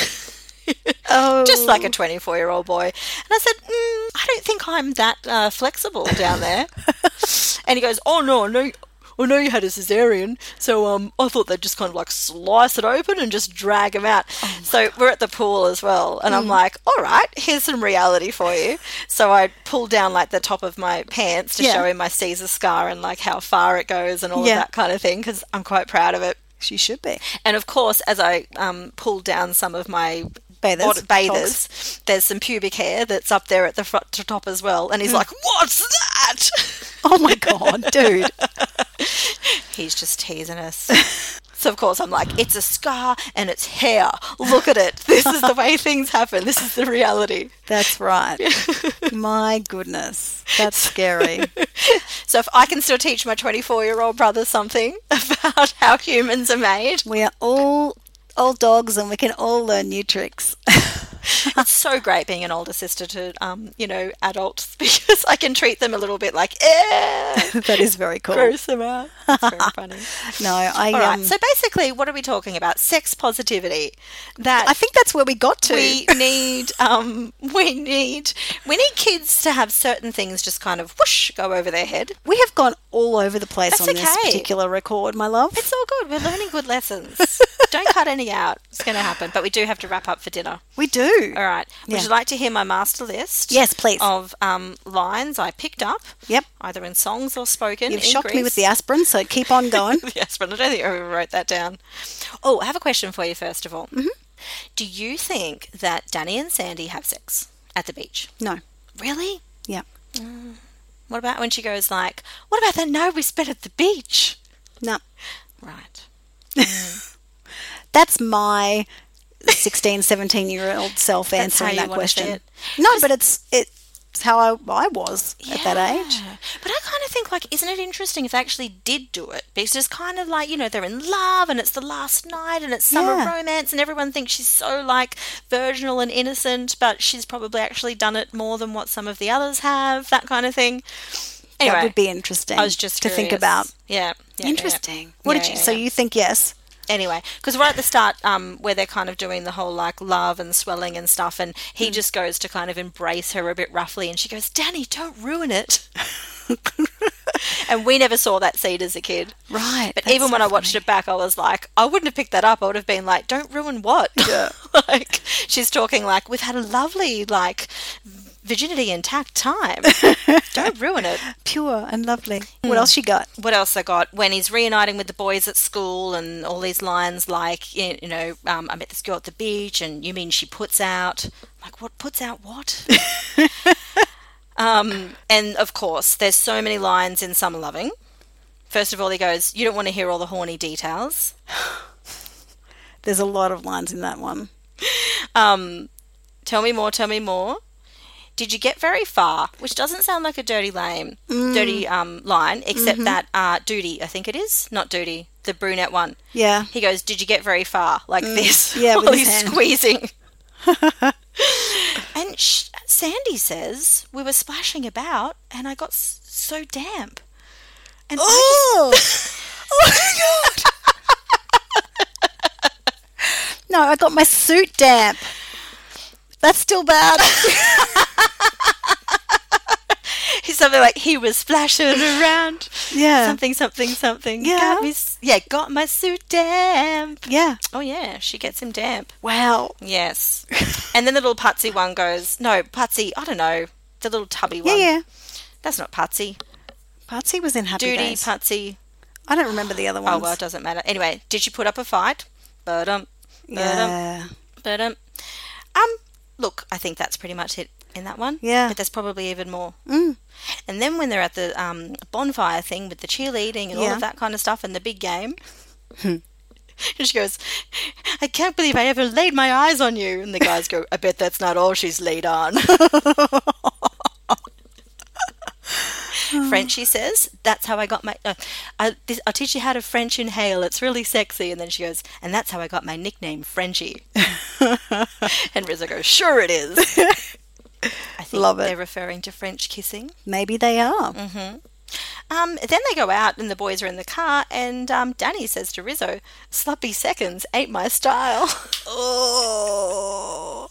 A: Just like a 24-year-old boy. And I said, I don't think I'm that flexible down there. And he goes, oh, no, I know you had a cesarean, so I thought they'd just kind of like slice it open and just drag them out. So we're at the pool as well, and I'm like, all right, here's some reality for you. So I pulled down like the top of my pants to show him my Caesar scar and like how far it goes and all of that kind of thing, because I'm quite proud of it.
B: She should be.
A: And of course, as I pulled down some of my bathers. There's some pubic hair that's up there at the front to top as well. And he's like, what's that?
B: Oh, my God, dude.
A: He's just teasing us. So, of course, I'm like, it's a scar and it's hair. Look at it. This is the way things happen. This is the reality.
B: That's right. My goodness. That's scary.
A: So if I can still teach my 24-year-old brother something about how humans are made.
B: We are all old dogs and we can all learn new tricks.
A: It's so great being an older sister to, adults, because I can treat them a little bit like,
B: that is very cool.
A: Gross them out. It's very funny.
B: No,
A: All right. So basically, what are we talking about? Sex positivity. That
B: I think that's where we got to.
A: we need kids to have certain things just kind of whoosh go over their head.
B: We have gone all over the place
A: That's
B: on this
A: okay.
B: particular record, my love.
A: It's all good. We're learning good lessons. Don't cut any out. It's going to happen. But we do have to wrap up for dinner.
B: We do.
A: All right. Would
B: Yeah.
A: you like to hear my master list?
B: Yes, please.
A: Of lines I picked up.
B: Yep.
A: Either in songs or spoken.
B: You've
A: in
B: shocked me with the
A: Greece.
B: aspirin, so keep on going.
A: Yes, but I don't think I ever wrote that down. Oh, I have a question for you first of all. Mm-hmm. Do you think that Danny and Sandy have sex at the beach?
B: No.
A: Really?
B: Yeah.
A: What about when she goes like, what about that night we spent at the beach?
B: No.
A: Right.
B: That's my 16, 17-year-old self
A: That's
B: answering
A: how you
B: that
A: wanna say
B: question.
A: it.
B: No, but it's how I was at that age.
A: But I kind of think, like, isn't it interesting if they actually did do it? Because it's kind of like, they're in love and it's the last night and it's summer
B: Yeah.
A: romance and everyone thinks she's so, like, virginal and innocent, but she's probably actually done it more than what some of the others have, that kind of thing. Anyway,
B: That would be interesting
A: I was just
B: to think
A: curious.
B: about.
A: Yeah.
B: Interesting. What did you? So you think yes?
A: Anyway, because right at the start, where they're kind of doing the whole like love and swelling and stuff, and he just goes to kind of embrace her a bit roughly, and she goes, "Danny, don't ruin it." And we never saw that scene as a kid,
B: Right.
A: But even when I watched it back, I was like, I wouldn't have picked that up. I would have been like, "Don't ruin what?"
B: Yeah.
A: Like she's talking like, "We've had a lovely like virginity intact time. Don't ruin it."
B: Pure and lovely. What else you got?
A: What else I got? When he's reuniting with the boys at school and all these lines like, I met this girl at the beach and you mean she puts out. I'm like, what puts out what? And of course, there's so many lines in Summer Loving. First of all, he goes, you don't want to hear all the horny details.
B: There's a lot of lines in that one.
A: Tell me more, tell me more. Did you get very far? Which doesn't sound like a dirty line, except that Duty, I think it is. Not Duty, the brunette one.
B: Yeah.
A: He goes, did you get very far? Like this.
B: Yeah, with
A: while
B: his
A: he's
B: hand.
A: squeezing. And Sandy says, we were splashing about and I got so damp. And
B: Oh! Oh my God! No, I got my suit damp. That's still bad.
A: he's something like, he was splashing around.
B: Yeah.
A: Something.
B: Yeah.
A: Got my suit damp.
B: Yeah.
A: Oh, yeah, she gets him damp.
B: Wow.
A: Yes. And then the little Putsy one goes, no, Putsy, I don't know, the little tubby one.
B: Yeah.
A: That's not Putsy.
B: Patsy was in Happy
A: Duty,
B: Days.
A: Putsy.
B: I don't remember the other ones.
A: Oh, well, it doesn't matter. Anyway, did she put up a fight?
B: Yeah.
A: Look, I think that's pretty much it in that one.
B: Yeah.
A: But there's probably even more.
B: Mm.
A: And then when they're at the bonfire thing with the cheerleading and all
B: Yeah.
A: of that kind of stuff and the big game, and she goes, I can't believe I ever laid my eyes on you. And the guys go, I bet that's not all she's laid on. Frenchie says, that's how I got my... I'll teach you how to French inhale. It's really sexy. And then she goes, and that's how I got my nickname, Frenchie. And Rizzo goes, sure it is. I think
B: Love it.
A: they're referring to French kissing.
B: Maybe they are.
A: Then they go out and the boys are in the car and Danny says to Rizzo, sloppy seconds ain't my style.
B: Oh.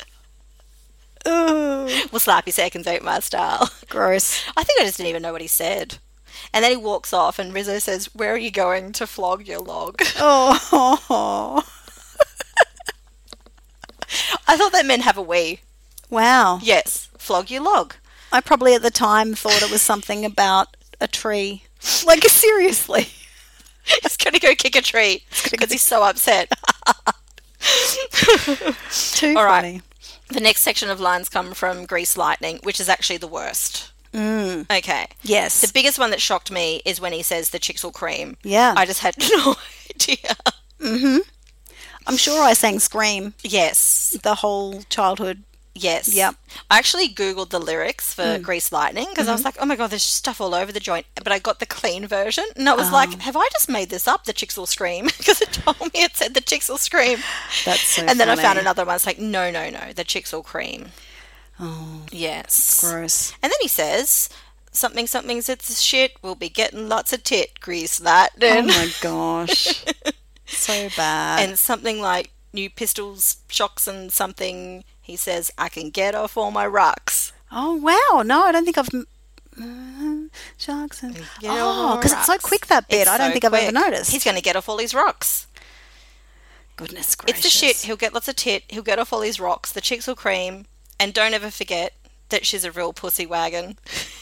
B: Ooh.
A: Well, sloppy seconds ain't my style.
B: Gross.
A: I think I just didn't even know what he said. And then he walks off and Rizzo says, where are you going to flog your log?
B: Oh.
A: I thought that meant have a wee.
B: Wow.
A: Yes, flog your log.
B: I probably at the time thought it was something about a tree. Like, seriously.
A: He's going to go kick a tree because he's so upset.
B: Too
A: All right.
B: funny.
A: The next section of lines come from Grease Lightning, which is actually the worst. Okay.
B: Yes.
A: The biggest one that shocked me is when he says the chicks will cream.
B: Yeah.
A: I just had no idea.
B: I'm sure I sang Scream
A: Yes.
B: the whole childhood.
A: Yes.
B: Yep.
A: I actually Googled the lyrics for Grease Lightning because I was like, oh my God, there's stuff all over the joint. But I got the clean version and I was like, have I just made this up? The chicks will scream. Because it told me it said the chicks will scream.
B: That's so
A: And then I
B: funny.
A: found another one. It's like, no, the chicks will cream.
B: Oh,
A: Yes.
B: gross.
A: And then he says, something's it's shit. We'll be getting lots of tit, Grease Lightning.
B: Oh my gosh. So bad.
A: And something like new pistols, shocks and something. He says, I can get off all my rocks.
B: Oh, wow. No, I don't think I've... Sharks and...
A: Get off
B: Oh,
A: all
B: because it's so
A: rocks.
B: quick, that bit.
A: It's
B: I don't
A: so
B: think I've ever
A: quick.
B: noticed.
A: He's going to get off all his rocks.
B: Goodness gracious.
A: It's the shit. He'll get lots of tit. He'll get off all his rocks. The chicks will cream. And don't ever forget that she's a real pussy wagon.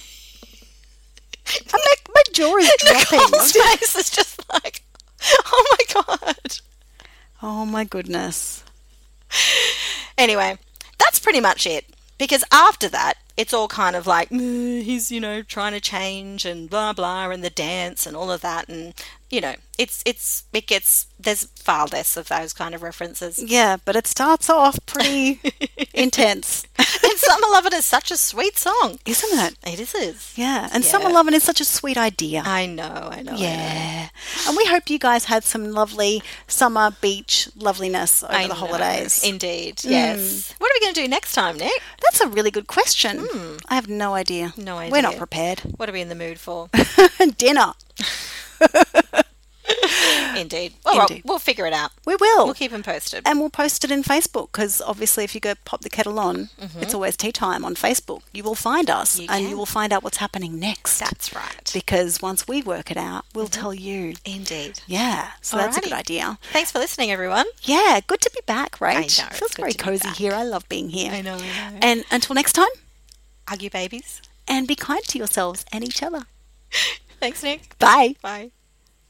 B: My jaw is dropping.
A: Nicole's face is just like, oh my God.
B: Oh, my goodness.
A: Anyway, that's pretty much it. Because after that, it's all kind of like, he's, trying to change and blah, blah, and the dance and all of that. And, there's far less of those kind of references.
B: Yeah, but it starts off pretty intense.
A: And Summer Lovin' is such a sweet song.
B: Isn't it?
A: It is.
B: Yeah, and
A: Yeah.
B: Summer Lovin' is such a sweet idea.
A: I know.
B: Yeah. And we hope you guys had some lovely summer beach loveliness over
A: I
B: the
A: know.
B: holidays.
A: Indeed, yes. What are we going to do next time, Nick?
B: That's a really good question. I have no idea.
A: No idea.
B: We're not prepared.
A: What are we in the mood for?
B: Dinner.
A: Indeed. All right,
B: Indeed.
A: we'll figure it out.
B: We will.
A: We'll keep them posted.
B: And we'll post it in Facebook because obviously if you go pop the kettle on, it's always tea time on Facebook. You will find us
A: You
B: and
A: can.
B: you will find out what's happening next.
A: That's right.
B: Because once we work it out, we'll tell you.
A: Indeed.
B: Yeah, so that's a good
A: Alrighty.
B: idea.
A: Thanks for listening, everyone.
B: Yeah, good to be back, Rach.
A: I know,
B: Feels
A: it's good
B: very
A: to be
B: cozy
A: back.
B: here. I love being here.
A: know.
B: And until next time,
A: Hug you, babies.
B: and be kind to yourselves and each other.
A: Thanks, Nick.
B: Bye.
A: Bye.